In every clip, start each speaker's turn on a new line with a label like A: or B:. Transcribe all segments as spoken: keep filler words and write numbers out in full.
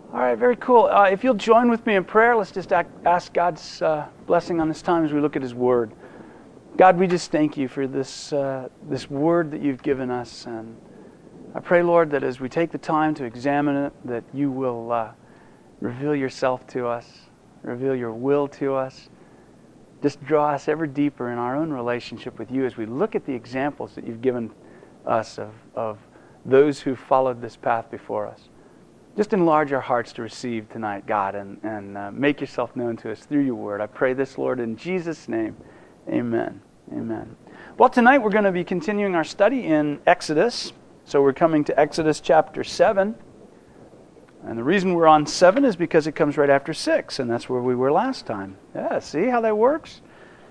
A: All right, very cool. Uh, if you'll join with me in prayer, let's just act, ask God's uh, blessing on this time as we look at His Word. God, we just thank You for this uh, this Word that You've given us. And I pray, Lord, that as we take the time to examine it, that You will uh, reveal Yourself to us, reveal Your will to us. Just draw us ever deeper in our own relationship with You as we look at the examples that You've given us of, of those who followed this path before us. Just enlarge our hearts to receive tonight, God, and, and uh, make Yourself known to us through Your Word. I pray this, Lord, in Jesus' name. Amen. Amen. Well, tonight we're going to be continuing our study in Exodus. So we're coming to Exodus chapter seven. And the reason we're on seven is because it comes right after six, and that's where we were last time. Yeah, see how that works?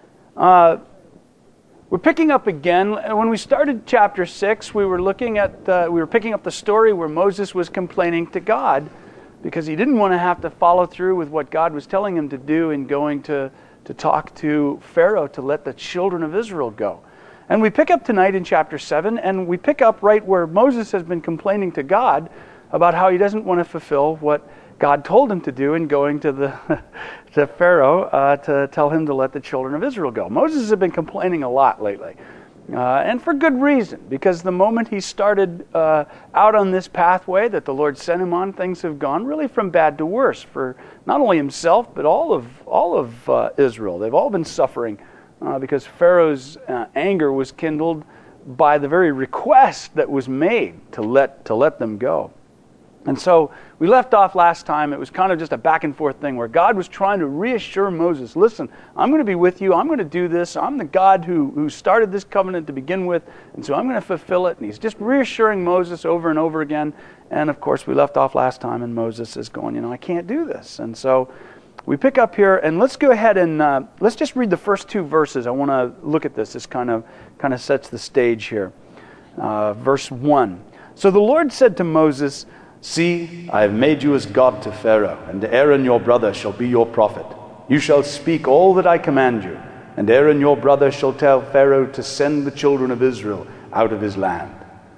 A: Uh, we're picking up again. When we started chapter six, we were looking at, uh, we were picking up the story where Moses was complaining to God because he didn't want to have to follow through with what God was telling him to do in going to, to talk to Pharaoh to let the children of Israel go. And we pick up tonight in chapter seven, and we pick up right where Moses has been complaining to God about how he doesn't want to fulfill what God told him to do in going to the to Pharaoh uh, to tell him to let the children of Israel go. Moses has been complaining a lot lately, uh, and for good reason, because the moment he started uh, out on this pathway that the Lord sent him on, things have gone really from bad to worse for not only himself, but all of all of uh, Israel. They've all been suffering uh, because Pharaoh's uh, anger was kindled by the very request that was made to let to let them go. And so we left off last time. It was kind of just a back and forth thing where God was trying to reassure Moses, listen, I'm going to be with you. I'm going to do this. I'm the God who, who started this covenant to begin with, and so I'm going to fulfill it. And he's just reassuring Moses over and over again. And of course, we left off last time, and Moses is going, you know, I can't do this. And so we pick up here, and let's go ahead and uh, let's just read the first two verses. I want to look at this. This kind of, kind of sets the stage here. Uh, verse one. So the Lord said to Moses, see, I have made you as God to Pharaoh, and Aaron your brother shall be your prophet. You shall speak all that I command you, and Aaron your brother shall tell Pharaoh to send the children of Israel out of his land.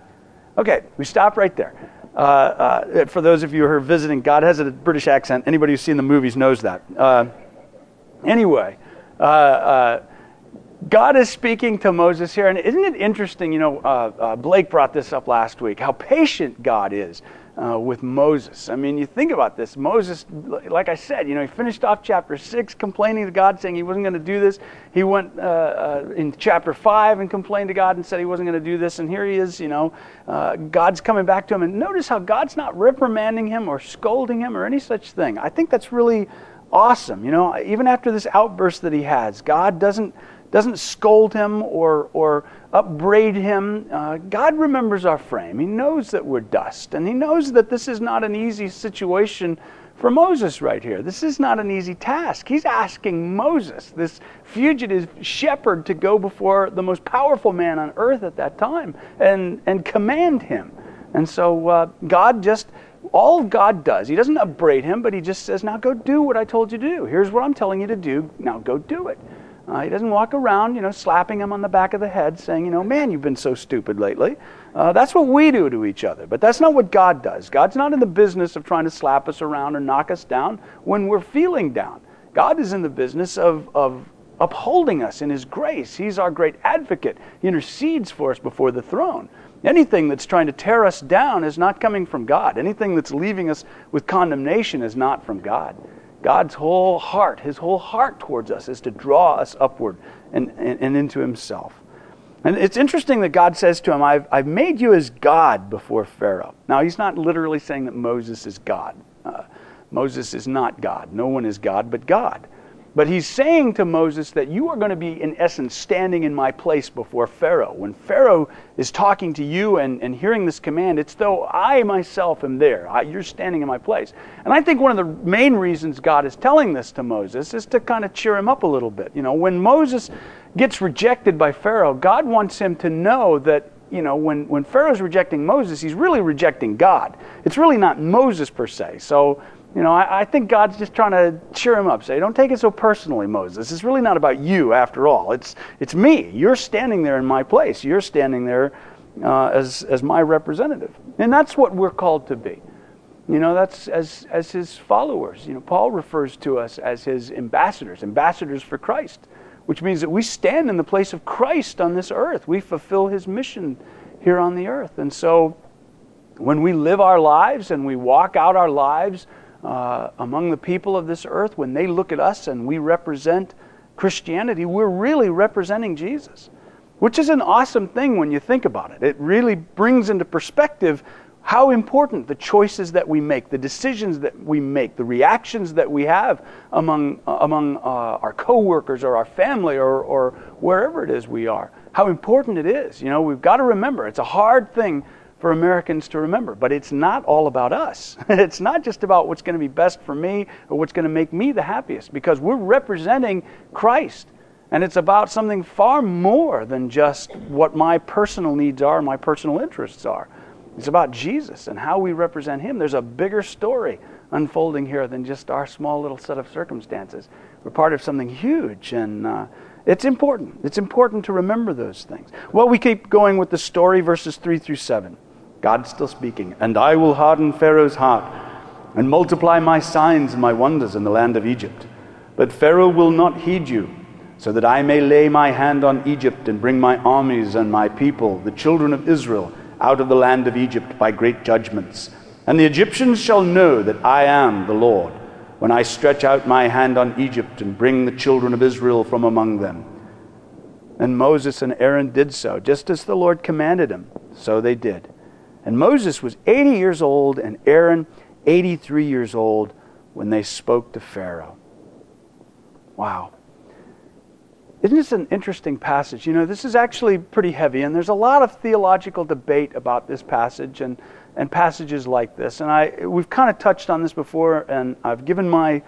A: Okay, we stop right there. Uh, uh, for those of you who are visiting, God has a British accent. Anybody who's seen the movies knows that. Uh, anyway, uh, uh, God is speaking to Moses here, and isn't it interesting, you know, uh, uh, Blake brought this up last week, how patient God is. Uh, with Moses. I mean, you think about this. Moses, like I said, you know, he finished off chapter six complaining to God, saying he wasn't going to do this. He went uh, uh, in chapter five and complained to God and said he wasn't going to do this. And here he is, you know, uh, God's coming back to him. And notice how God's not reprimanding him or scolding him or any such thing. I think that's really awesome. You know, even after this outburst that he has, God doesn't doesn't scold him or or upbraid him. Uh, God remembers our frame. He knows that we're dust, and he knows that this is not an easy situation for Moses right here. This is not an easy task. He's asking Moses, this fugitive shepherd, to go before the most powerful man on earth at that time and and command him. And so uh, God just, all God does, he doesn't upbraid him, but he just says, now go do what I told you to do. Here's what I'm telling you to do. Now go do it. Uh, he doesn't walk around, you know, slapping him on the back of the head, saying, you know, man, you've been so stupid lately. Uh, that's what we do to each other, but that's not what God does. God's not in the business of trying to slap us around or knock us down when we're feeling down. God is in the business of, of upholding us in His grace. He's our great advocate. He intercedes for us before the throne. Anything that's trying to tear us down is not coming from God. Anything that's leaving us with condemnation is not from God. God's whole heart, His whole heart towards us is to draw us upward and, and, and into Himself. And it's interesting that God says to him, I've, I've made you as God before Pharaoh. Now, He's not literally saying that Moses is God. Uh, Moses is not God. No one is God but God. But He's saying to Moses that you are going to be, in essence, standing in my place before Pharaoh. When Pharaoh is talking to you and, and hearing this command, it's though I myself am there. I, you're standing in my place. And I think one of the main reasons God is telling this to Moses is to kind of cheer him up a little bit. You know, when Moses gets rejected by Pharaoh, God wants him to know that, you know, when, when Pharaoh's rejecting Moses, he's really rejecting God. It's really not Moses per se. So, you know, I, I think God's just trying to cheer him up. Say, don't take it so personally, Moses. It's really not about you after all. It's it's me. You're standing there in my place. You're standing there uh, as, as my representative. And that's what we're called to be. You know, that's as as his followers. You know, Paul refers to us as his ambassadors, ambassadors for Christ, which means that we stand in the place of Christ on this earth. We fulfill his mission here on the earth. And so when we live our lives and we walk out our lives uh, among the people of this earth, when they look at us and we represent Christianity, we're really representing Jesus, which is an awesome thing when you think about it. It really brings into perspective how important the choices that we make, the decisions that we make, the reactions that we have among uh, among uh, our coworkers or our family or, or wherever it is we are, how important it is. You know, we've got to remember, it's a hard thing for Americans to remember, but it's not all about us. It's not just about what's going to be best for me or what's going to make me the happiest, because we're representing Christ. And it's about something far more than just what my personal needs are, my personal interests are. It's about Jesus and how we represent him. There's a bigger story unfolding here than just our small little set of circumstances. We're part of something huge, and uh, it's important. It's important to remember those things. Well, we keep going with the story, verses three through seven. God's still speaking. And I will harden Pharaoh's heart and multiply my signs and my wonders in the land of Egypt. But Pharaoh will not heed you, so that I may lay my hand on Egypt and bring my armies and my people, the children of Israel, out of the land of Egypt by great judgments. And the Egyptians shall know that I am the Lord, when I stretch out my hand on Egypt and bring the children of Israel from among them. And Moses and Aaron did so, just as the Lord commanded him. So they did. And Moses was eighty years old, and Aaron eighty-three years old, when they spoke to Pharaoh. Wow. Isn't this an interesting passage? You know, this is actually pretty heavy, and there's a lot of theological debate about this passage and, and passages like this. And I we've kind of touched on this before, and I've given my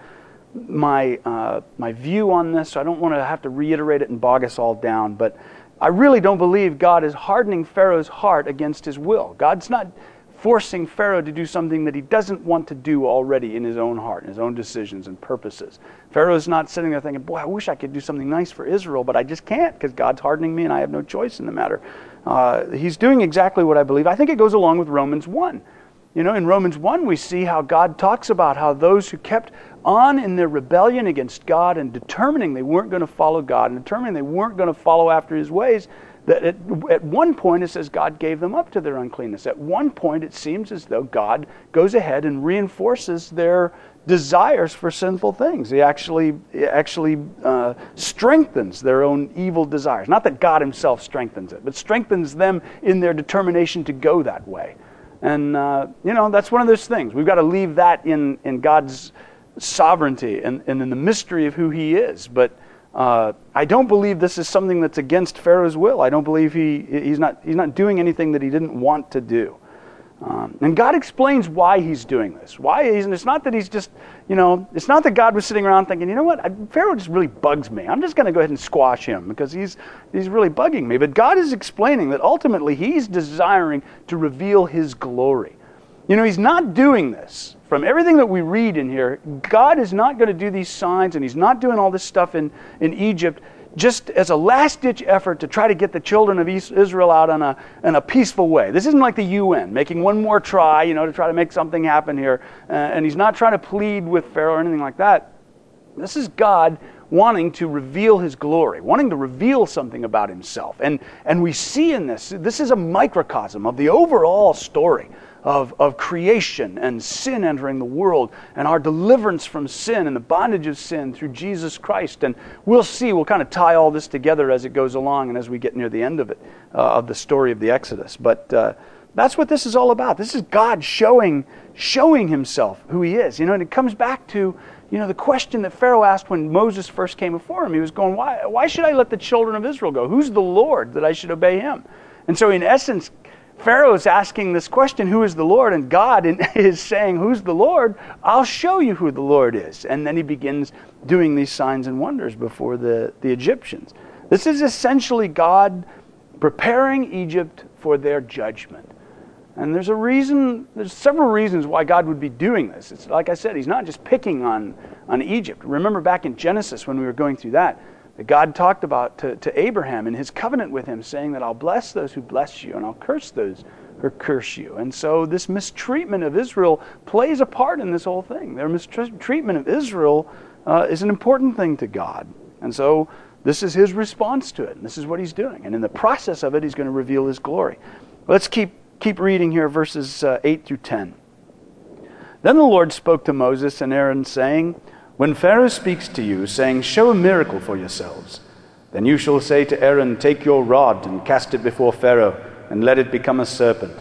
A: my uh, my view on this, so I don't want to have to reiterate it and bog us all down. But I really don't believe God is hardening Pharaoh's heart against his will. God's not forcing Pharaoh to do something that he doesn't want to do already in his own heart, in his own decisions and purposes. Pharaoh's not sitting there thinking, boy, I wish I could do something nice for Israel, but I just can't because God's hardening me and I have no choice in the matter. Uh, he's doing exactly what I believe. I think it goes along with Romans one. You know, in Romans one we see how God talks about how those who kept on in their rebellion against God and determining they weren't going to follow God and determining they weren't going to follow after his ways, that at, at one point it says God gave them up to their uncleanness. At one point it seems as though God goes ahead and reinforces their desires for sinful things. He actually he actually uh, strengthens their own evil desires. Not that God himself strengthens it, but strengthens them in their determination to go that way. And, uh, you know, that's one of those things. We've got to leave that in, in God's sovereignty and, and in the mystery of who he is. But Uh, I don't believe this is something that's against Pharaoh's will. I don't believe he he's not he's not doing anything that he didn't want to do. Um, and God explains why he's doing this. Why he's, and it's not that he's just, you know, it's not that God was sitting around thinking, you know what, I, Pharaoh just really bugs me. I'm just going to go ahead and squash him because he's he's really bugging me. But God is explaining that ultimately he's desiring to reveal his glory. You know, he's not doing this. From everything that we read in here, God is not going to do these signs, and he's not doing all this stuff in, in Egypt just as a last-ditch effort to try to get the children of Israel out in a, in a peaceful way. This isn't like the U N, making one more try, you know, to try to make something happen here. Uh, and he's not trying to plead with Pharaoh or anything like that. This is God wanting to reveal his glory, wanting to reveal something about himself. And, and we see in this, this is a microcosm of the overall story Of, of creation and sin entering the world and our deliverance from sin and the bondage of sin through Jesus Christ. And we'll see, we'll kind of tie all this together as it goes along and as we get near the end of it, uh, of the story of the Exodus. But uh, that's what this is all about. This is God showing, showing himself who he is. You know, and it comes back to, you know, the question that Pharaoh asked when Moses first came before him. He was going, why, why should I let the children of Israel go? Who's the Lord that I should obey him? And so in essence, Pharaoh is asking this question, who is the Lord? And God is saying, who's the Lord? I'll show you who the Lord is. And then he begins doing these signs and wonders before the, the Egyptians. This is essentially God preparing Egypt for their judgment. And there's a reason, there's several reasons why God would be doing this. It's like I said, he's not just picking on, on Egypt. Remember back in Genesis when we were going through that, that God talked about to, to Abraham in his covenant with him, saying that I'll bless those who bless you and I'll curse those or curse you. And so this mistreatment of Israel plays a part in this whole thing. Their mistreatment of Israel uh, is an important thing to God. And so this is his response to it. And this is what he's doing. And in the process of it, he's going to reveal his glory. Let's keep keep reading here, verses uh, eight through ten. Then the Lord spoke to Moses and Aaron, saying, "When Pharaoh speaks to you, saying, 'Show a miracle for yourselves,' then you shall say to Aaron, 'Take your rod and cast it before Pharaoh, and let it become a serpent.'"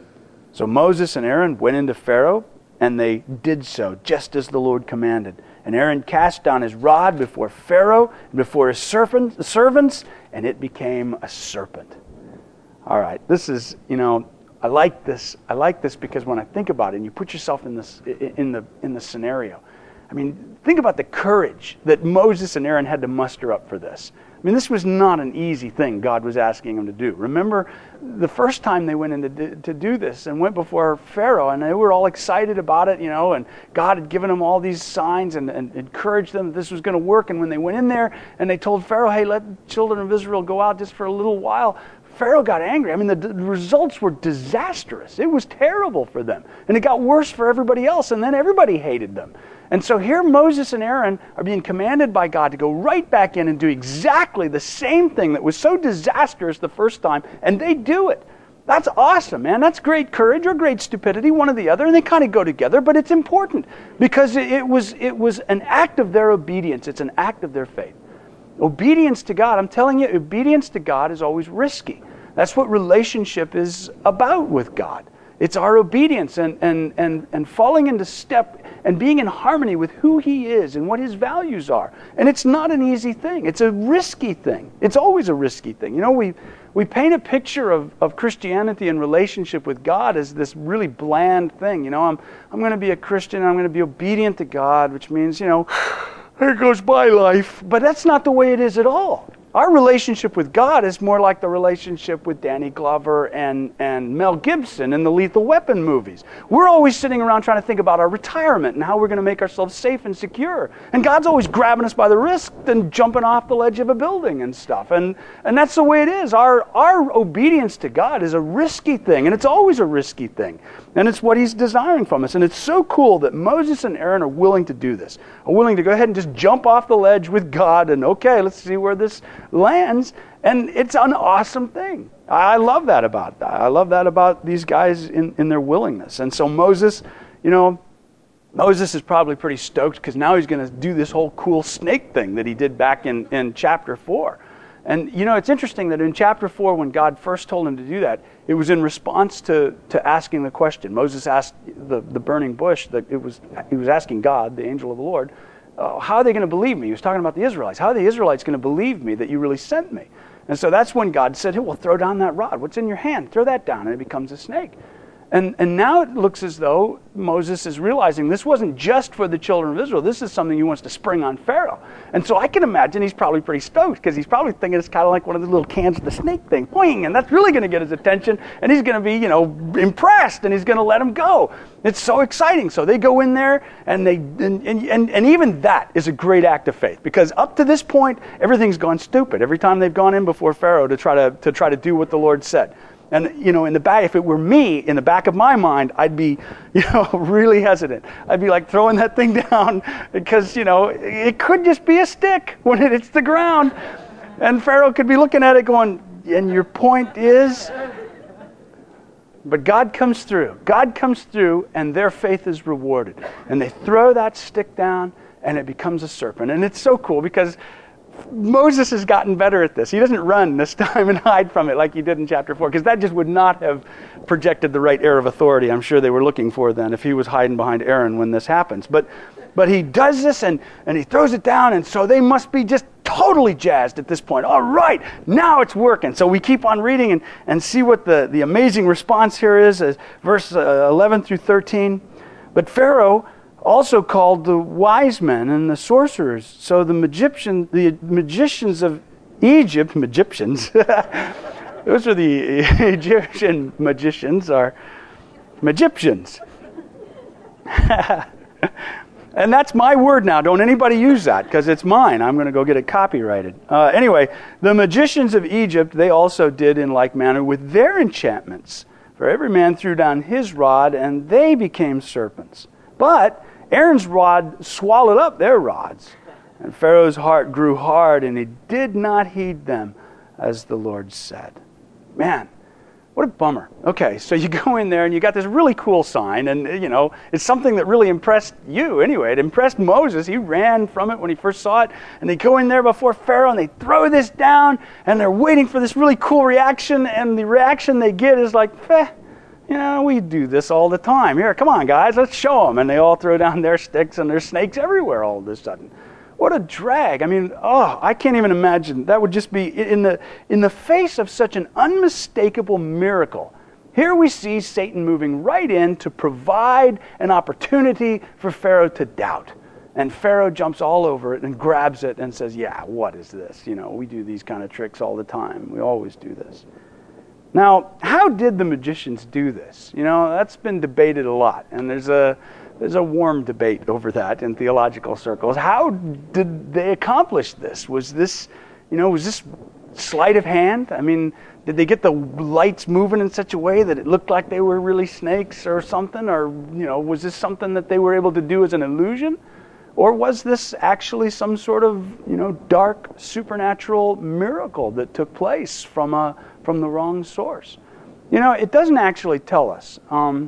A: So Moses and Aaron went into Pharaoh, and they did so, just as the Lord commanded. And Aaron cast down his rod before Pharaoh, and before his servants, and it became a serpent. All right, this is, you know, I like this. I like this because when I think about it, and you put yourself in this in the in the scenario, I mean, think about the courage that Moses and Aaron had to muster up for this. I mean, this was not an easy thing God was asking them to do. Remember the first time they went in to do, to do this and went before Pharaoh, and they were all excited about it, you know, and God had given them all these signs and, and encouraged them that this was going to work. And when they went in there and they told Pharaoh, "Hey, let the children of Israel go out just for a little while," Pharaoh got angry. I mean, the, the results were disastrous. It was terrible for them. And it got worse for everybody else, and then everybody hated them. And so here Moses and Aaron are being commanded by God to go right back in and do exactly the same thing that was so disastrous the first time, and they do it. That's awesome, man. That's great courage or great stupidity, one or the other, and they kind of go together, but it's important because it, it was it was an act of their obedience. It's an act of their faith. Obedience to God, I'm telling you, obedience to God is always risky. That's what relationship is about with God. It's our obedience and, and, and, and falling into step and being in harmony with who He is and what His values are. And it's not an easy thing. It's a risky thing. It's always a risky thing. You know, we we paint a picture of, of Christianity and relationship with God as this really bland thing. You know, I'm I'm going to be a Christian. I'm going to be obedient to God, which means, you know, there goes my life. But that's not the way it is at all. Our relationship with God is more like the relationship with Danny Glover and, and Mel Gibson in the Lethal Weapon movies. We're always sitting around trying to think about our retirement and how we're going to make ourselves safe and secure. And God's always grabbing us by the wrist and jumping off the ledge of a building and stuff. And and that's the way it is. Our, our obedience to God is a risky thing, and it's always a risky thing. And it's what He's desiring from us. And it's so cool that Moses and Aaron are willing to do this, are willing to go ahead and just jump off the ledge with God and, okay, let's see where this lands. And it's an awesome thing. I love that about that. I love that about these guys in, in their willingness. And so Moses, you know, Moses is probably pretty stoked because now he's going to do this whole cool snake thing that he did back in, in chapter four. And, you know, it's interesting that in chapter four, when God first told him to do that, it was in response to, to asking the question. Moses asked the, the burning bush, that it was he was asking God, the angel of the Lord, uh, how are they going to believe me? He was talking about the Israelites. How are the Israelites going to believe me that you really sent me? And so that's when God said, hey, well, throw down that rod. What's in your hand? Throw that down, and it becomes a snake. And and now it looks as though Moses is realizing this wasn't just for the children of Israel. This is something he wants to spring on Pharaoh. And so I can imagine he's probably pretty stoked because he's probably thinking it's kind of like one of the little cans of the snake thing. Boing, and that's really going to get his attention. And he's going to be, you know, impressed, and he's going to let him go. It's so exciting. So they go in there, and they and, and, and, and even that is a great act of faith because up to this point, everything's gone stupid. Every time they've gone in before Pharaoh to try to to try to do what the Lord said. And, you know, in the back, if it were me, in the back of my mind, I'd be, you know, really hesitant. I'd be like throwing that thing down because, you know, it could just be a stick when it hits the ground. And Pharaoh could be looking at it going, and your point is? But God comes through. God comes through, and their faith is rewarded. And they throw that stick down, and it becomes a serpent. And it's so cool because Moses has gotten better at this. He doesn't run this time and hide from it like he did in chapter four, because that just would not have projected the right air of authority I'm sure they were looking for then if he was hiding behind Aaron when this happens. But but he does this and, and he throws it down, and so they must be just totally jazzed at this point. All right, now it's working. So we keep on reading and, and see what the, the amazing response here is, as verse uh, eleven through thirteen. But Pharaoh also called the wise men and the sorcerers. So the magician, the magicians of Egypt, magicians, those are the Egyptian magicians, are magicians. And that's my word now. Don't anybody use that because it's mine. I'm going to go get it copyrighted. Uh, anyway, the magicians of Egypt, they also did in like manner with their enchantments. For every man threw down his rod, and they became serpents. But Aaron's rod swallowed up their rods. And Pharaoh's heart grew hard, and he did not heed them, as the Lord said. Man, what a bummer. Okay, so you go in there and you got this really cool sign, and you know, it's something that really impressed you anyway. It impressed Moses. He ran from it when he first saw it, and they go in there before Pharaoh and they throw this down, and they're waiting for this really cool reaction, and the reaction they get is like, eh, you know, we do this all the time. Here, come on guys, let's show them. And they all throw down their sticks, and there's snakes everywhere all of a sudden. What a drag. I mean, oh, I can't even imagine. That would just be in the in the face of such an unmistakable miracle. Here we see Satan moving right in to provide an opportunity for Pharaoh to doubt. And Pharaoh jumps all over it and grabs it and says, yeah, what is this? You know, we do these kind of tricks all the time. We always do this. Now, how did the magicians do this? You know, that's been debated a lot. And there's a There's a warm debate over that in theological circles. How did they accomplish this? Was this, you know, was this sleight of hand? I mean, did they get the lights moving in such a way that it looked like they were really snakes or something? Or, you know, was this something that they were able to do as an illusion? Or was this actually some sort of, you know, dark supernatural miracle that took place from a from the wrong source? You know, it doesn't actually tell us. Um,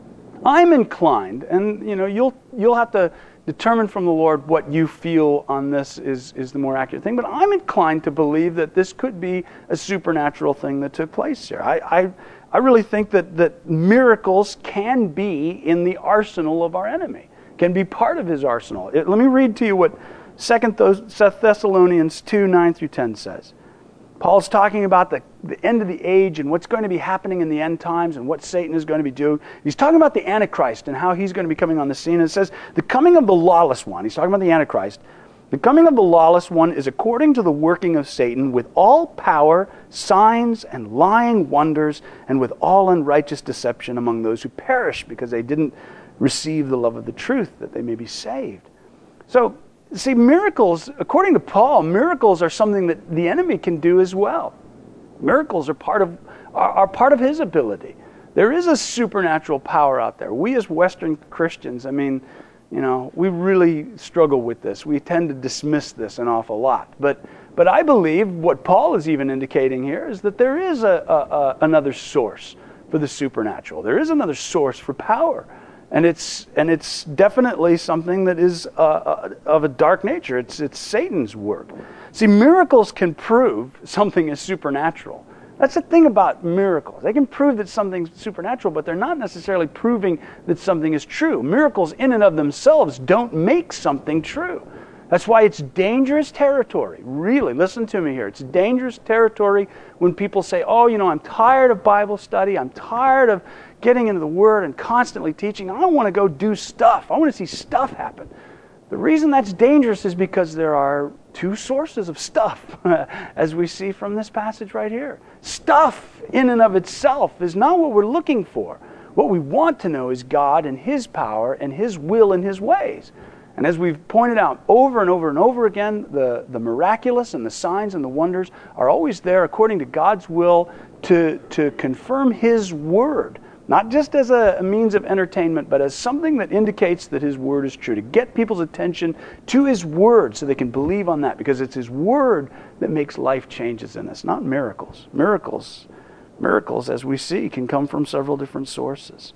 A: I'm inclined, and you know, you'll you'll have to determine from the Lord what you feel on this is, is the more accurate thing, but I'm inclined to believe that this could be a supernatural thing that took place here. I I, I really think that, that miracles can be in the arsenal of our enemy, can be part of his arsenal. It, let me read to you what Second Thessalonians two, nine through ten says. Paul's talking about the, the end of the age and what's going to be happening in the end times and what Satan is going to be doing. He's talking about the Antichrist and how he's going to be coming on the scene. And it says, the coming of the lawless one, he's talking about the Antichrist, the coming of the lawless one is according to the working of Satan with all power, signs, and lying wonders, and with all unrighteous deception among those who perish because they didn't receive the love of the truth that they may be saved. So, see, miracles, according to Paul, miracles are something that the enemy can do as well. Miracles are part of are, are part of his ability. There is a supernatural power out there. We as Western Christians, I mean, you know, we really struggle with this. We tend to dismiss this an awful lot. But but I believe what Paul is even indicating here is that there is a, a, a another source for the supernatural. There is another source for power. And it's and it's definitely something that is uh, uh, of a dark nature. It's it's Satan's work. See, miracles can prove something is supernatural. That's the thing about miracles. They can prove that something's supernatural, but they're not necessarily proving that something is true. Miracles in and of themselves don't make something true. That's why it's dangerous territory. Really, listen to me here. It's dangerous territory when people say, oh, you know, I'm tired of Bible study. I'm tired of getting into the Word and constantly teaching. I want to go do stuff. I want to see stuff happen. The reason that's dangerous is because there are two sources of stuff, as we see from this passage right here. Stuff in and of itself is not what we're looking for. What we want to know is God and His power and His will and His ways. And as we've pointed out over and over and over again, the, the miraculous and the signs and the wonders are always there according to God's will to, to confirm His Word. Not just as a, a means of entertainment, but as something that indicates that His Word is true. To get people's attention to His Word so they can believe on that. Because it's His Word that makes life changes in us, not miracles. Miracles, miracles, as we see, can come from several different sources.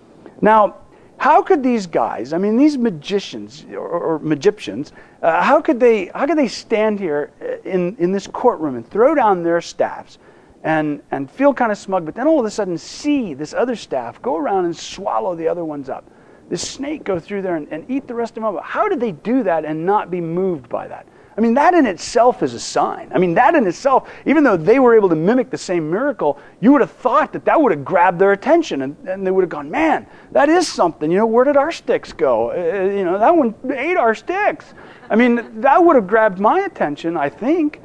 A: Now, how could these guys, I mean, these magicians or, or magicians, uh, how could they how could they stand here in, in this courtroom and throw down their staffs and, and feel kind of smug, but then all of a sudden see this other staff go around and swallow the other ones up? This snake go through there and, and eat the rest of them up. How did they do that and not be moved by that? I mean, that in itself is a sign. I mean, that in itself, even though they were able to mimic the same miracle, you would have thought that that would have grabbed their attention, and, and they would have gone, man, that is something. You know, where did our sticks go? Uh, you know, that one ate our sticks. I mean, that would have grabbed my attention, I think.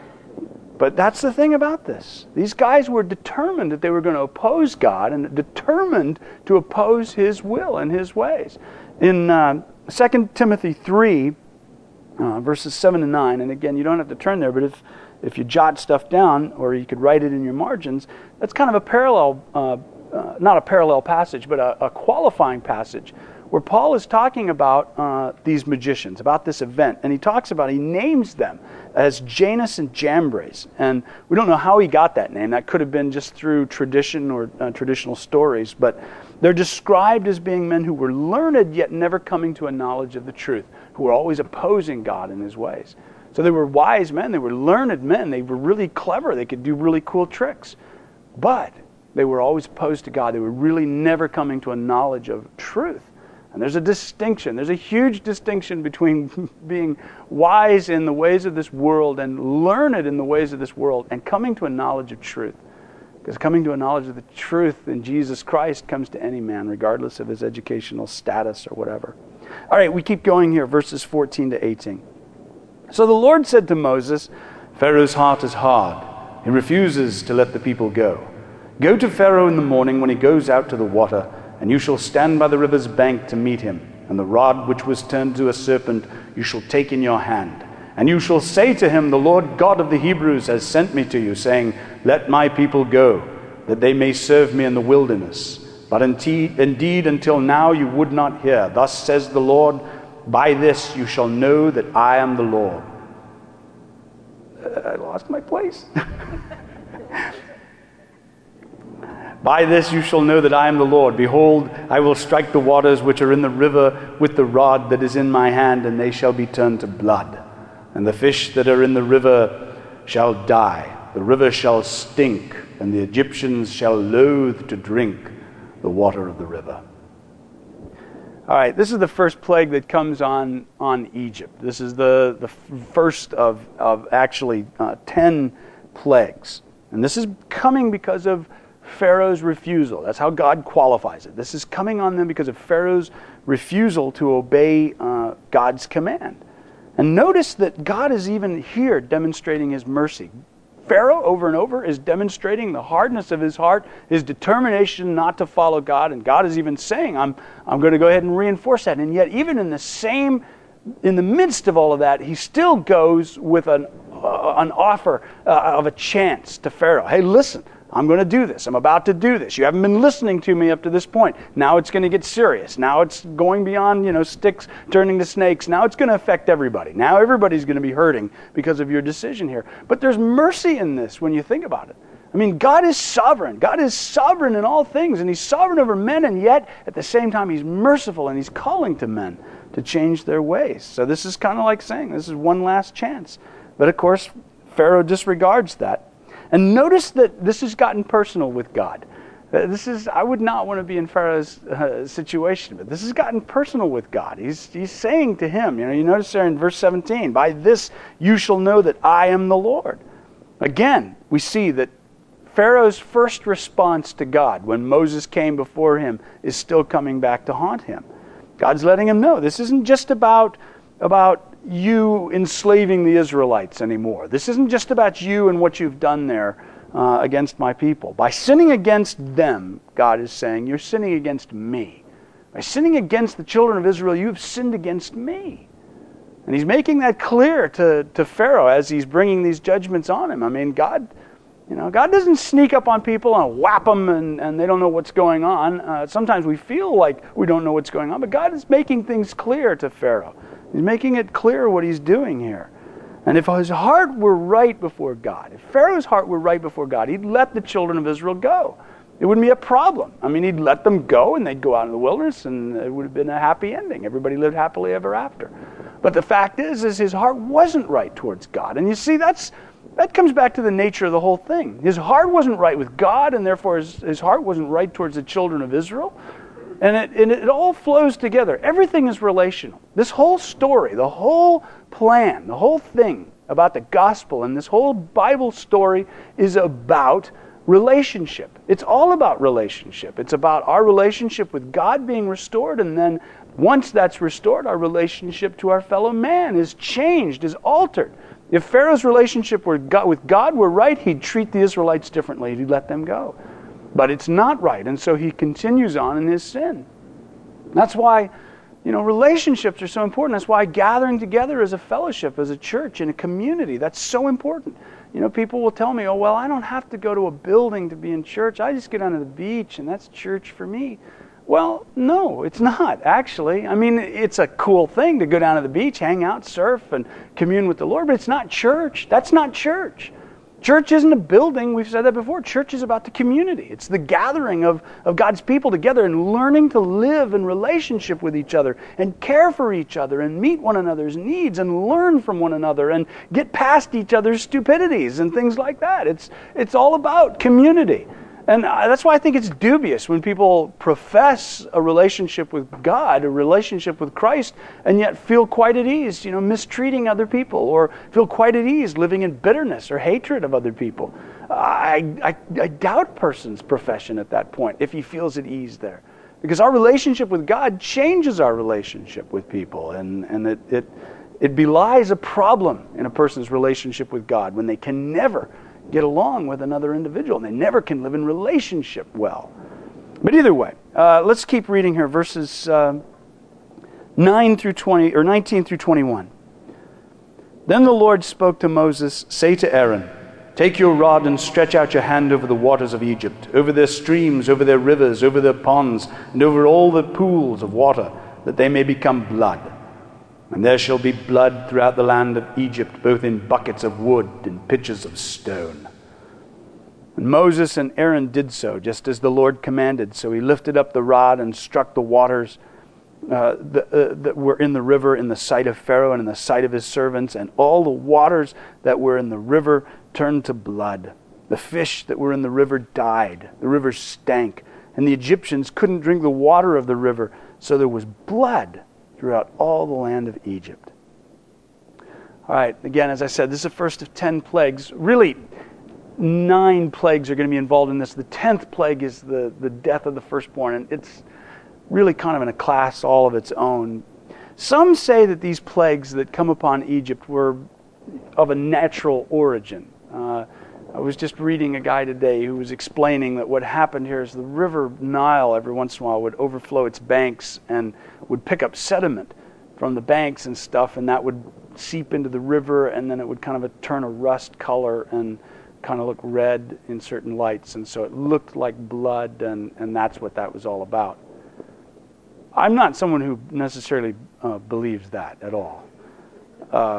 A: But that's the thing about this. These guys were determined that they were going to oppose God and determined to oppose His will and His ways. In uh, Second Timothy three, Uh, verses seven and nine, and again, you don't have to turn there, but if if you jot stuff down, or you could write it in your margins, that's kind of a parallel uh, uh, not a parallel passage, but a, a qualifying passage where Paul is talking about uh, these magicians, about this event. And he talks about, he names them as Janus and Jambres. And we don't know how he got that name. That could have been just through tradition or uh, traditional stories. But they're described as being men who were learned yet never coming to a knowledge of the truth, who were always opposing God in his ways. So they were wise men, they were learned men, they were really clever, they could do really cool tricks. But they were always opposed to God. They were really never coming to a knowledge of truth. And there's a distinction, there's a huge distinction between being wise in the ways of this world and learned in the ways of this world and coming to a knowledge of truth. Because coming to a knowledge of the truth in Jesus Christ comes to any man, regardless of his educational status or whatever. All right, we keep going here, verses fourteen to eighteen. So the Lord said to Moses, Pharaoh's heart is hard. He refuses to let the people go. Go to Pharaoh in the morning when he goes out to the water, and you shall stand by the river's bank to meet him. And the rod which was turned to a serpent you shall take in your hand. And you shall say to him, the Lord God of the Hebrews has sent me to you, saying, let my people go, that they may serve me in the wilderness. But indeed, indeed until now you would not hear. Thus says the Lord, by this you shall know that I am the Lord. Uh, I lost my place. By this you shall know that I am the Lord. Behold, I will strike the waters which are in the river with the rod that is in my hand, and they shall be turned to blood. And the fish that are in the river shall die. The river shall stink, and the Egyptians shall loathe to drink the water of the river. All right, this is the first plague that comes on, on Egypt. This is the, the first of, of actually uh, ten plagues. And this is coming because of Pharaoh's refusal. That's how God qualifies it. This is coming on them because of Pharaoh's refusal to obey uh, God's command. And notice that God is even here demonstrating his mercy. Pharaoh, over and over, is demonstrating the hardness of his heart, his determination not to follow God, and God is even saying, I'm, I'm going to go ahead and reinforce that. And yet, even in the same, in the midst of all of that, he still goes with an, uh, an offer uh, of a chance to Pharaoh. Hey, listen, I'm going to do this. I'm about to do this. You haven't been listening to me up to this point. Now it's going to get serious. Now it's going beyond, you know, sticks turning to snakes. Now it's going to affect everybody. Now everybody's going to be hurting because of your decision here. But there's mercy in this when you think about it. I mean, God is sovereign. God is sovereign in all things, and he's sovereign over men, and yet at the same time he's merciful, and he's calling to men to change their ways. So this is kind of like saying this is one last chance. But of course, Pharaoh disregards that. And notice that this has gotten personal with God. This is, I would not want to be in Pharaoh's uh, situation, but this has gotten personal with God. He's, he's saying to him, you know, you notice there in verse seventeen, by this you shall know that I am the Lord. Again, we see that Pharaoh's first response to God when Moses came before him is still coming back to haunt him. God's letting him know this isn't just about, about you enslaving the Israelites anymore. This isn't just about you and what you've done there uh, against my people. By sinning against them, God is saying, you're sinning against me. By sinning against the children of Israel, you have sinned against me. And he's making that clear to, to Pharaoh as he's bringing these judgments on him. I mean, God, you know, God doesn't sneak up on people and whap them and, and they don't know what's going on. Uh, sometimes we feel like we don't know what's going on, but God is making things clear to Pharaoh. He's making it clear what he's doing here. And if his heart were right before God, if Pharaoh's heart were right before God, he'd let the children of Israel go. It wouldn't be a problem. I mean, he'd let them go and they'd go out in the wilderness and it would have been a happy ending. Everybody lived happily ever after. But the fact is, is his heart wasn't right towards God. And you see, that's that comes back to the nature of the whole thing. His heart wasn't right with God, and therefore his, his heart wasn't right towards the children of Israel. And it, and it all flows together. Everything is relational. This whole story, the whole plan, the whole thing about the gospel and this whole Bible story is about relationship. It's all about relationship. It's about our relationship with God being restored, and then once that's restored, our relationship to our fellow man is changed, is altered. If Pharaoh's relationship with God were right, he'd treat the Israelites differently. He'd let them go. But it's not right, and so he continues on in his sin. That's why, you know, relationships are so important. That's why gathering together as a fellowship, as a church, in a community, that's so important. You know, people will tell me, oh, well, I don't have to go to a building to be in church. I just get onto the beach, and that's church for me. Well, no, it's not, actually. I mean, it's a cool thing to go down to the beach, hang out, surf, and commune with the Lord, but it's not church. That's not church. Church isn't a building. We've said that before. Church is about the community. It's the gathering of, of God's people together and learning to live in relationship with each other and care for each other and meet one another's needs and learn from one another and get past each other's stupidities and things like that. It's, it's all about community. And that's why I think it's dubious when people profess a relationship with God, a relationship with Christ, and yet feel quite at ease, you know, mistreating other people, or feel quite at ease living in bitterness or hatred of other people. I, I, I doubt a person's profession at that point if he feels at ease there. Because our relationship with God changes our relationship with people, and, and it, it, it belies a problem in a person's relationship with God when they can never get along with another individual, and they never can live in relationship well. But either way, uh, let's keep reading here, verses uh, nine through twenty, or nineteen through twenty-one. Then the Lord spoke to Moses, "Say to Aaron, take your rod and stretch out your hand over the waters of Egypt, over their streams, over their rivers, over their ponds, and over all the pools of water, that they may become blood. And there shall be blood throughout the land of Egypt, both in buckets of wood and pitchers of stone." And Moses and Aaron did so, just as the Lord commanded. So he lifted up the rod and struck the waters uh, the, uh, that were in the river in the sight of Pharaoh and in the sight of his servants, and all the waters that were in the river turned to blood. The fish that were in the river died. The river stank, and the Egyptians couldn't drink the water of the river, so there was blood throughout all the land of Egypt. All right, again, as I said, this is the first of ten plagues. Really, nine plagues are going to be involved in this. The tenth plague is the, the death of the firstborn, and it's really kind of in a class all of its own. Some say that these plagues that come upon Egypt were of a natural origin. Uh, I was just reading a guy today who was explaining that what happened here is the river Nile every once in a while would overflow its banks and would pick up sediment from the banks and stuff, and that would seep into the river, and then it would kind of a, turn a rust color and kind of look red in certain lights, and so it looked like blood, and, and that's what that was all about. I'm not someone who necessarily uh, believes that at all. Uh,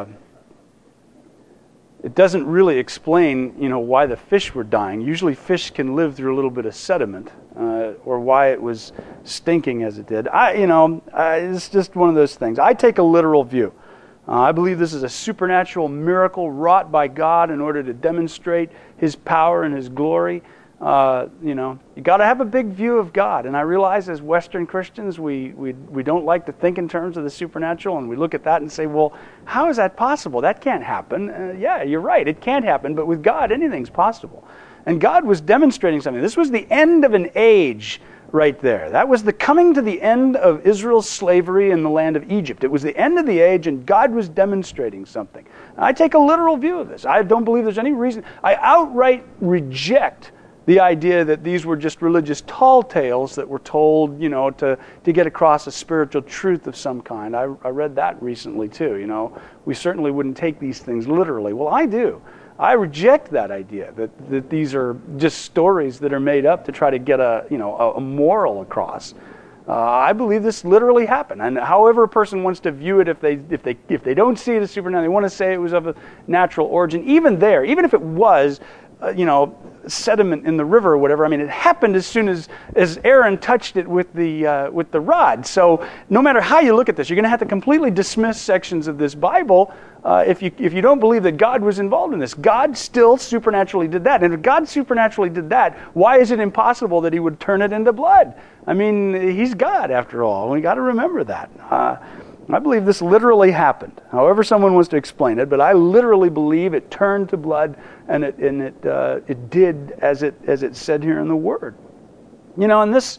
A: It doesn't really explain, you know, why the fish were dying. Usually fish can live through a little bit of sediment, uh, or why it was stinking as it did. I, you know, I, it's just one of those things. I take a literal view. Uh, I believe this is a supernatural miracle wrought by God in order to demonstrate His power and His glory. Uh, you know, you got to have a big view of God. And I realize as Western Christians, we, we we don't like to think in terms of the supernatural, and we look at that and say, well, how is that possible? That can't happen. Uh, yeah, you're right. It can't happen. But with God, anything's possible. And God was demonstrating something. This was the end of an age right there. That was the coming to the end of Israel's slavery in the land of Egypt. It was the end of the age, and God was demonstrating something. I take a literal view of this. I don't believe there's any reason. I outright reject the idea that these were just religious tall tales that were told, you know, to, to get across a spiritual truth of some kind. I, I read that recently too, you know. We certainly wouldn't take these things literally. Well, I do. I reject that idea that, that these are just stories that are made up to try to get a, you know, a, a moral across. Uh, I believe this literally happened, and however a person wants to view it, if they if they if they don't see it as supernatural, they want to say it was of a natural origin. Even there, even if it was, uh, you know, sediment in the river or whatever. I mean, it happened as soon as as Aaron touched it with the uh, with the rod. So no matter how you look at this, you're going to have to completely dismiss sections of this Bible uh, if you if you don't believe that God was involved in this. God still supernaturally did that, and if God supernaturally did that, why is it impossible that He would turn it into blood? I mean, He's God after all. We got to remember that. Uh, I believe this literally happened, however someone wants to explain it, but I literally believe it turned to blood, and it and it uh, it did as it as it said here in the Word. You know, and this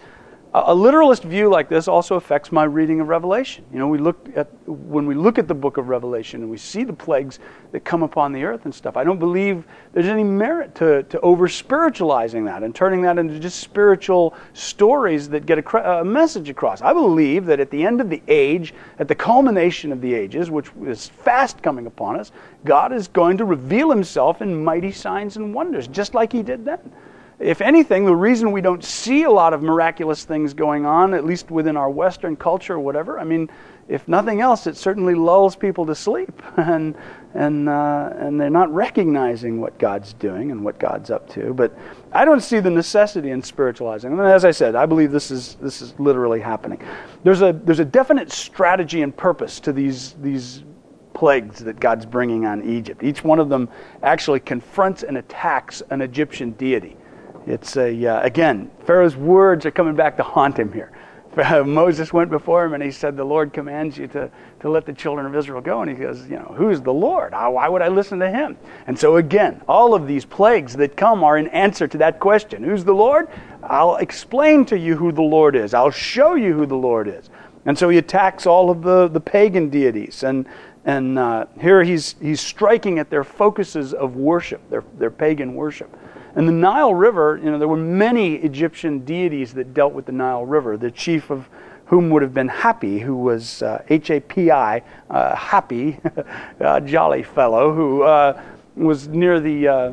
A: A literalist view like this also affects my reading of Revelation. You know, we look at when we look at the book of Revelation and we see the plagues that come upon the earth and stuff. I don't believe there's any merit to, to over spiritualizing that and turning that into just spiritual stories that get a, a message across. I believe that at the end of the age, at the culmination of the ages, which is fast coming upon us, God is going to reveal himself in mighty signs and wonders, just like he did then. If anything, the reason we don't see a lot of miraculous things going on, at least within our Western culture or whatever, I mean, if nothing else, it certainly lulls people to sleep, and and uh, and they're not recognizing what God's doing and what God's up to. But I don't see the necessity in spiritualizing. And as I said, I believe this is this is literally happening. There's a there's a definite strategy and purpose to these these plagues that God's bringing on Egypt. Each one of them actually confronts and attacks an Egyptian deity. It's a uh, again, Pharaoh's words are coming back to haunt him here. Moses went before him and he said, the Lord commands you to, to let the children of Israel go. And he goes, you know, who's the Lord? Why would I listen to him? And so again, all of these plagues that come are in answer to that question. Who's the Lord? I'll explain to you who the Lord is. I'll show you who the Lord is. And so he attacks all of the, the pagan deities. And and uh, here he's he's striking at their focuses of worship, their their pagan worship. And the Nile River, you know, there were many Egyptian deities that dealt with the Nile River, the chief of whom would have been Hapi, who was uh, H A P I, uh, Happy, a jolly fellow, who uh, was near the, uh,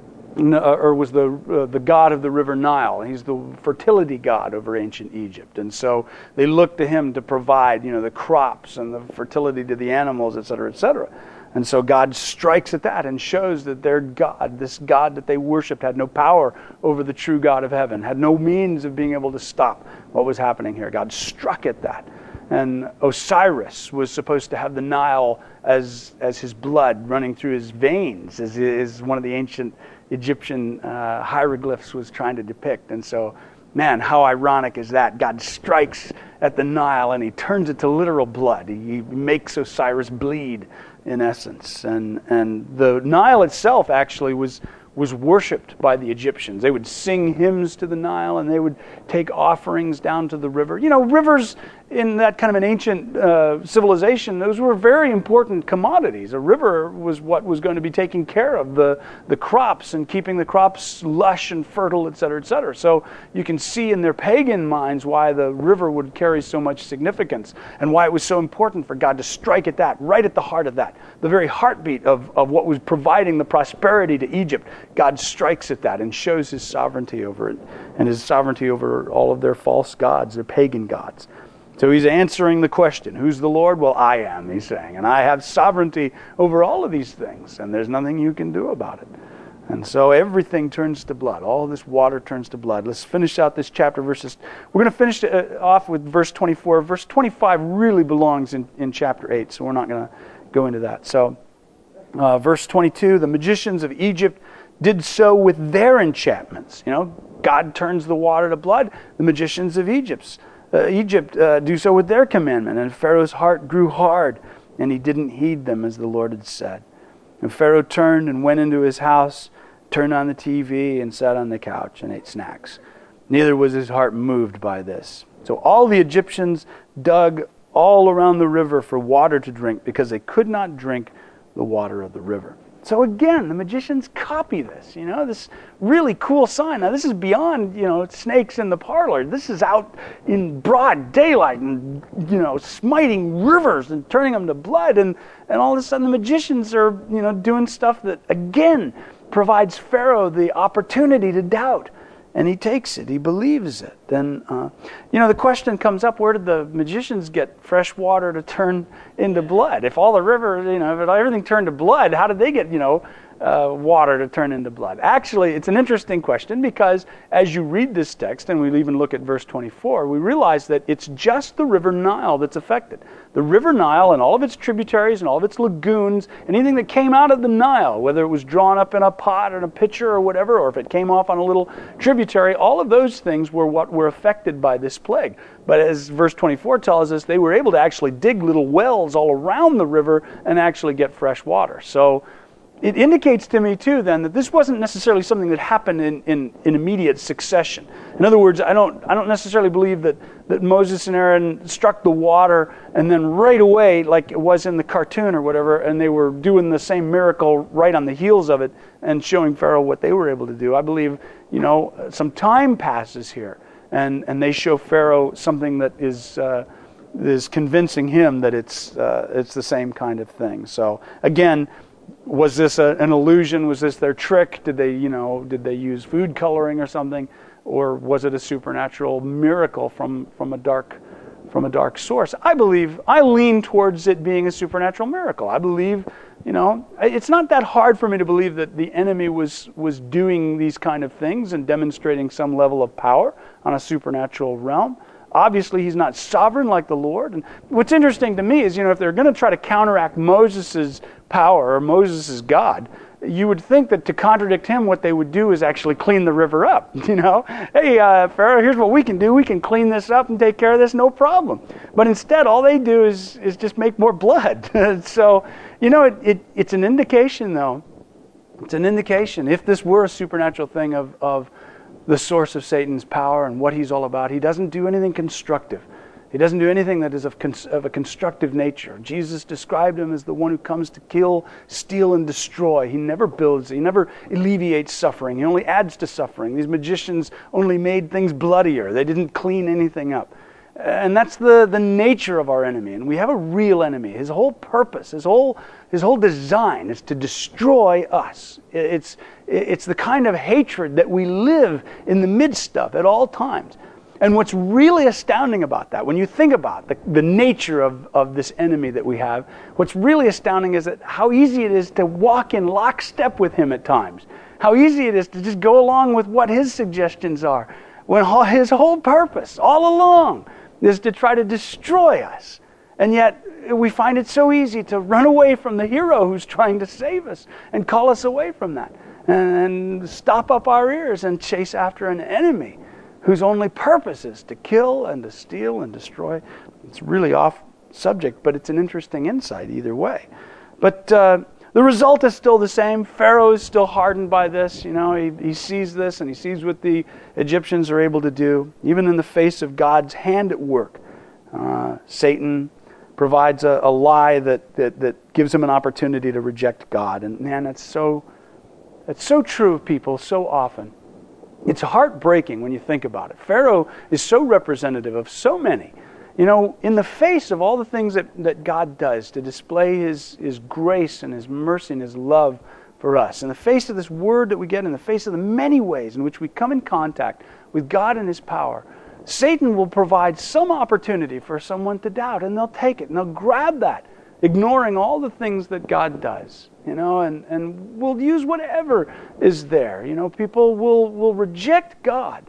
A: n- or was the uh, the god of the river Nile. He's the fertility god over ancient Egypt. And so they looked to him to provide, you know, the crops and the fertility to the animals, et cetera, et cetera. And so God strikes at that and shows that their God, this God that they worshipped, had no power over the true God of heaven, had no means of being able to stop what was happening here. God struck at that. And Osiris was supposed to have the Nile as as his blood running through his veins, as, as one of the ancient Egyptian uh, hieroglyphs was trying to depict. And so, man, how ironic is that? God strikes at the Nile and he turns it to literal blood. He makes Osiris bleed, in essence. And and the Nile itself actually was was worshipped by the Egyptians. They would sing hymns to the Nile and they would take offerings down to the river. You know, rivers in that kind of an ancient uh, civilization, those were very important commodities. A river was what was going to be taking care of the, the crops and keeping the crops lush and fertile, et cetera, et cetera. So you can see in their pagan minds why the river would carry so much significance and why it was so important for God to strike at that, right at the heart of that. The very heartbeat of, of what was providing the prosperity to Egypt. God strikes at that and shows his sovereignty over it and his sovereignty over all of their false gods, their pagan gods. So he's answering the question, who's the Lord? Well, I am, he's saying. And I have sovereignty over all of these things, and there's nothing you can do about it. And so everything turns to blood. All this water turns to blood. Let's finish out this chapter. Verses. We're going to finish it off with verse twenty-four. Verse twenty-five really belongs in, in chapter eight, so we're not going to go into that. So uh, verse twenty-two, the magicians of Egypt did so with their enchantments. You know, God turns the water to blood. The magicians of Egypt's Uh, Egypt uh, do so with their commandment. And Pharaoh's heart grew hard, and he didn't heed them as the Lord had said. And Pharaoh turned and went into his house, turned on the T V, and sat on the couch and ate snacks. Neither was his heart moved by this. So all the Egyptians dug all around the river for water to drink, because they could not drink the water of the river. So again, the magicians copy this, you know, this really cool sign. Now this is beyond, you know, snakes in the parlor. This is out in broad daylight and, you know, smiting rivers and turning them to blood. And, and all of a sudden the magicians are, you know, doing stuff that, again, provides Pharaoh the opportunity to doubt. And he takes it. He believes it. Then, uh, you know, the question comes up, where did the magicians get fresh water to turn into blood? If all the rivers, you know, if everything turned to blood, how did they get, you know, uh, water to turn into blood? Actually, it's an interesting question, because as you read this text, and we even look at verse twenty-four, we realize that it's just the river Nile that's affected. The river Nile and all of its tributaries and all of its lagoons, anything that came out of the Nile, whether it was drawn up in a pot or in a pitcher or whatever, or if it came off on a little tributary, all of those things were what were affected by this plague. But as verse twenty-four tells us, they were able to actually dig little wells all around the river and actually get fresh water. So it indicates to me too then that this wasn't necessarily something that happened in, in, in immediate succession. In other words, I don't I don't necessarily believe that, that Moses and Aaron struck the water and then right away, like it was in the cartoon or whatever, and they were doing the same miracle right on the heels of it and showing Pharaoh what they were able to do. I believe, you know, some time passes here, and, and they show Pharaoh something that is uh, is convincing him that it's uh, it's the same kind of thing. So again, was this a, an illusion? Was this their trick? Did they, you know, did they use food coloring or something, or was it a supernatural miracle from, from a dark, from a dark source? I believe I lean towards it being a supernatural miracle. I believe, you know, it's not that hard for me to believe that the enemy was was doing these kind of things and demonstrating some level of power on a supernatural realm. Obviously, he's not sovereign like the Lord. And what's interesting to me is, you know, if they're going to try to counteract Moses' power or Moses' God, you would think that to contradict him, what they would do is actually clean the river up. You know, hey, uh, Pharaoh, here's what we can do. We can clean this up and take care of this, no problem. But instead, all they do is is just make more blood. So, you know, it, it it's an indication, though. It's an indication, if this were a supernatural thing of of the source of Satan's power and what he's all about, he doesn't do anything constructive. He doesn't do anything that is of, cons- of a constructive nature. Jesus described him as the one who comes to kill, steal, and destroy. He never builds. He never alleviates suffering. He only adds to suffering. These magicians only made things bloodier. They didn't clean anything up. And that's the, the nature of our enemy. And we have a real enemy. His whole purpose, his whole his whole design is to destroy us. It's it's the kind of hatred that we live in the midst of at all times. And what's really astounding about that, when you think about the, the nature of, of this enemy that we have, what's really astounding is that how easy it is to walk in lockstep with him at times. How easy it is to just go along with what his suggestions are, when his whole purpose all along is to try to destroy us. And yet we find it so easy to run away from the hero who's trying to save us and call us away from that, and stop up our ears and chase after an enemy whose only purpose is to kill and to steal and destroy. It's really off subject, but it's an interesting insight either way. But uh, the result is still the same. Pharaoh is still hardened by this. You know, he, he sees this and he sees what the Egyptians are able to do, even in the face of God's hand at work. Uh, Satan provides a, a lie that, that that gives him an opportunity to reject God. And man, that's so that's so true of people so often. It's heartbreaking when you think about it. Pharaoh is so representative of so many. You know, in the face of all the things that, that God does to display His, His grace and His mercy and His love for us, in the face of this word that we get, in the face of the many ways in which we come in contact with God and His power, Satan will provide some opportunity for someone to doubt, and they'll take it, and they'll grab that, ignoring all the things that God does, you know, and, and we'll use whatever is there. You know, people will, will reject God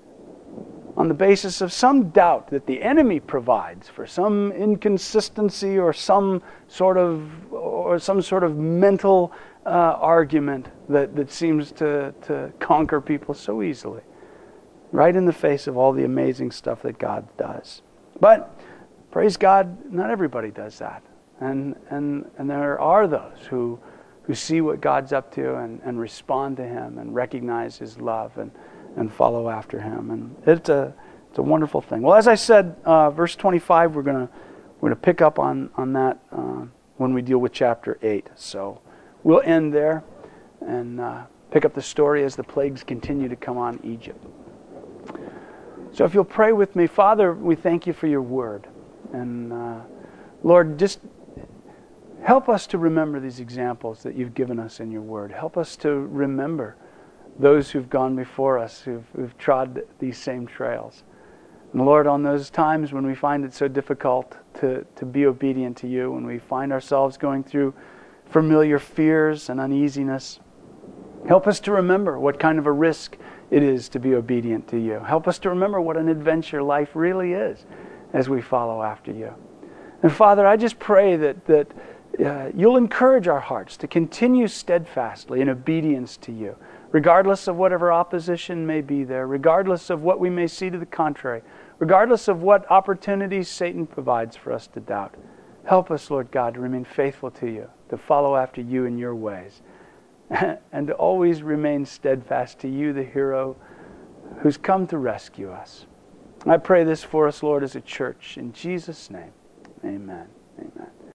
A: on the basis of some doubt that the enemy provides for some inconsistency or some sort of or some sort of mental uh, argument that, that seems to, to conquer people so easily, right in the face of all the amazing stuff that God does. But praise God, not everybody does that. And and and there are those who who see what God's up to and, and respond to Him and recognize His love and, and follow after Him. And it's a it's a wonderful thing. Well, as I said, uh, verse twenty-five, we're gonna we're gonna pick up on on that uh, when we deal with chapter eight. So we'll end there and uh, pick up the story as the plagues continue to come on Egypt. So if you'll pray with me, Father, we thank You for Your word, and uh, Lord, just help us to remember these examples that You've given us in Your word. Help us to remember those who've gone before us, who've, who've trod these same trails. And Lord, on those times when we find it so difficult to, to be obedient to You, when we find ourselves going through familiar fears and uneasiness, help us to remember what kind of a risk it is to be obedient to You. Help us to remember what an adventure life really is as we follow after You. And Father, I just pray that that uh, You'll encourage our hearts to continue steadfastly in obedience to You, regardless of whatever opposition may be there, regardless of what we may see to the contrary, regardless of what opportunities Satan provides for us to doubt. Help us, Lord God, to remain faithful to You, to follow after You in Your ways. and to always remain steadfast to you, the hero who's come to rescue us. I pray this for us, Lord, as a church. In Jesus' name, amen.